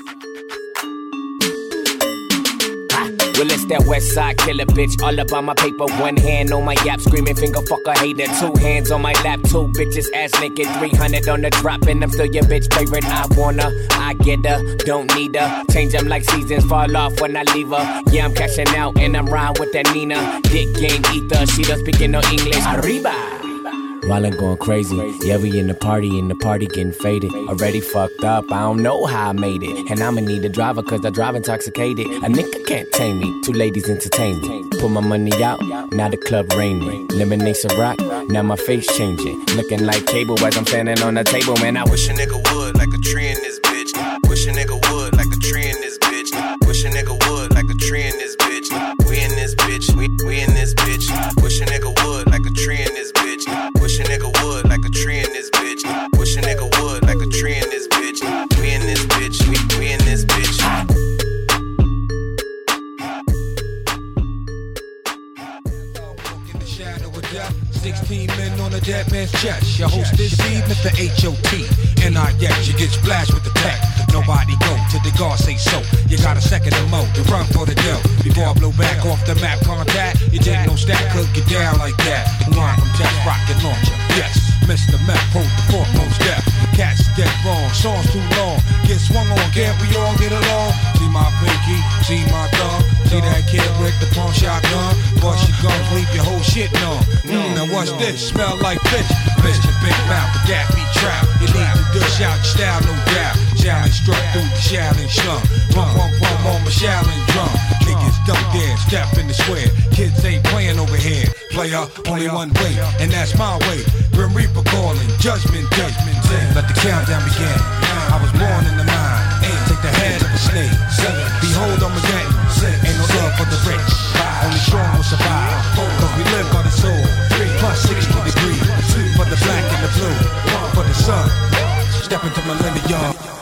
Well, it's that west side killer bitch. All about my paper, one hand on my yap. Screaming finger fucker hater. 2 hands on my lap, 2 bitches ass naked. 300 on the drop and I'm still your bitch favorite. I wanna, I get her, don't need her. Change them like seasons, fall off when I leave her. Yeah, I'm cashing out and I'm riding with that Nina. Dick game ether, she does speaking no English. Arriba! While I'm going crazy, yeah, we in the party getting faded. Already fucked up, I don't know how I made it. And I'ma need a driver cause I drive intoxicated. A nigga can't tame me, 2 ladies entertain me. Put my money out, now the club raining. Lemonade rock, now my face changing. Looking like cable as I'm standing on the table. Man, I wish a nigga would like a tree in this bitch. Wish a nigga would like a tree in this bitch. Wish a nigga would like a tree in this bitch. We in this bitch, we in this bitch. Wish a nigga would like a tree in this bitch. Wish a nigga would like a tree in this bitch. Wish a nigga would like a tree in this bitch. We in this bitch, we in this bitch. In the shadow of death, 16 men on a dead man's chest. Your host this evening, Mr. H.O.T. N.I.X. You get splashed with the tech. Nobody go till the guard say so. You got a second to mow, to run for the dough. Before I blow back off the map contact, you take no stack, cook get down like that. The line from Test Rocket Launcher. Yes, Mr. Meth, hold the foremost death. Cats dead wrong, songs too long. Get swung on, can't we all get along? See my pinky, see my thumb. See that kid with the pump shotgun. Bust your guns, leave your whole shit numb. Now what's this? Smell like fish. Fish your big mouth, but that be trap. You need to dish out your style, no doubt. Challenge struck through the challenge slum. Pump, pump, pump on my challenge drum. Niggas don't dare step in the square. Kids ain't playing over here. Player, only one way, and that's my way. Grim Reaper calling, judgment day. Let the countdown begin. I was born in the mind. Take the head of a snake. Behold, Armageddon. Ain't no love for the rich. Only strong will survive. Cause we live by the soul. Plus 60 degrees. For the black and the blue. For the sun. Step into millennium.